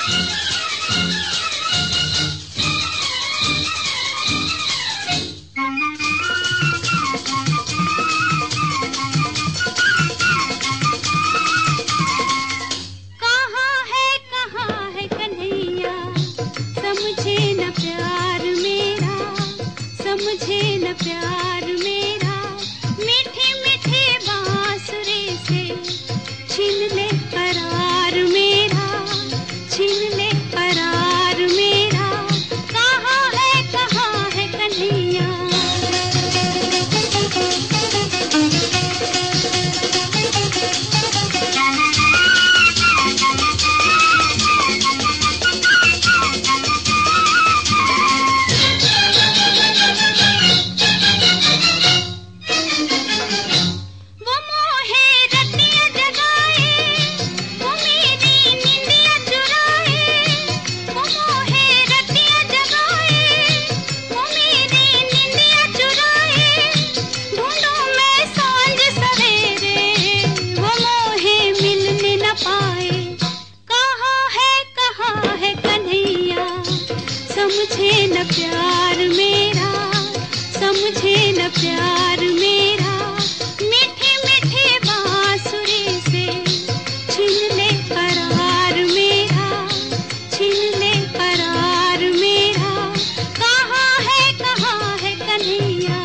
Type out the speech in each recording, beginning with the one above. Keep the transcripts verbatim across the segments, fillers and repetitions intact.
समझे न प्यार मेरा, मीठे मीठे बांसुरी से छीन ले करार मेरा, छीन ले करार मेरा। कहाँ है कहाँ है कन्हैया। समझे न प्यार मेरा, समझे न प्यार मेरा, मीठे मीठे बांसुरी से छीन ले करार मेरा, छीन ले करार मेरा। कहाँ है कहाँ है कन्हैया।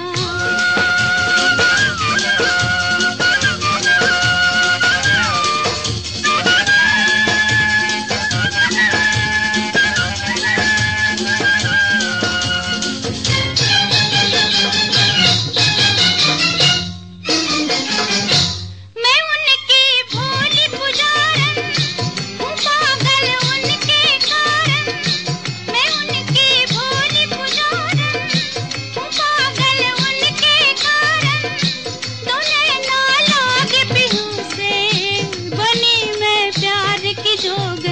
जोग